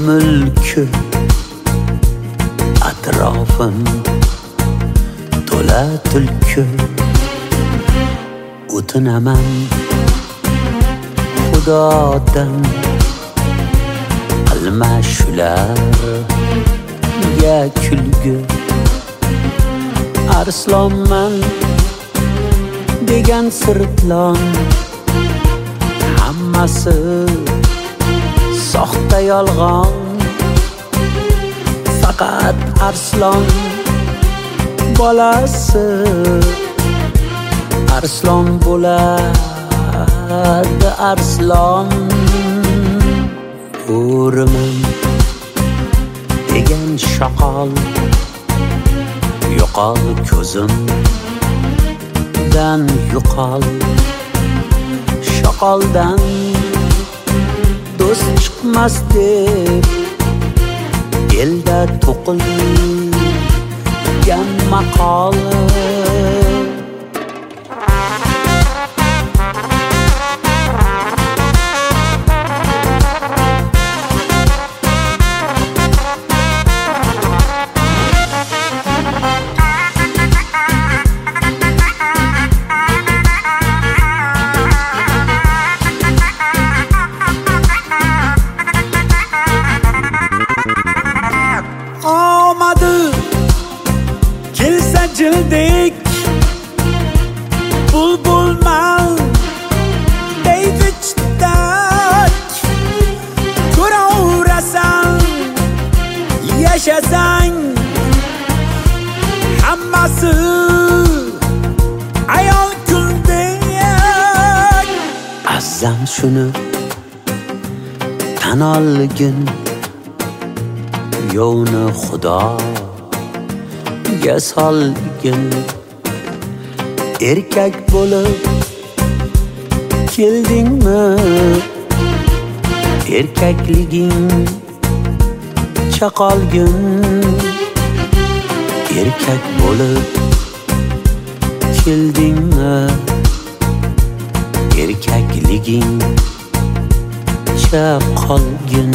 mulki atrofim to'la tulki o'tinaman Xudodan qilma shularga kulgi arslonman degan sirtlon hammasi soxta yolg'on faqat arslon bolasi arslon bo'ladi arslon o'raman degan shoqol yo'qol ko'zimdan yo'qol shoqoldan do'st chiqmas deb elda to'qilgan maqol jildek bulbulman deydi chittak ko'raverasan yashasang hammasi ayol kuldek azam shuni tan olgin yo'ni xudo solgin erkak bo'lib keldingmi erkakliging chaqolgin erkak bo'lib keldingmi erkakliging chaqolgin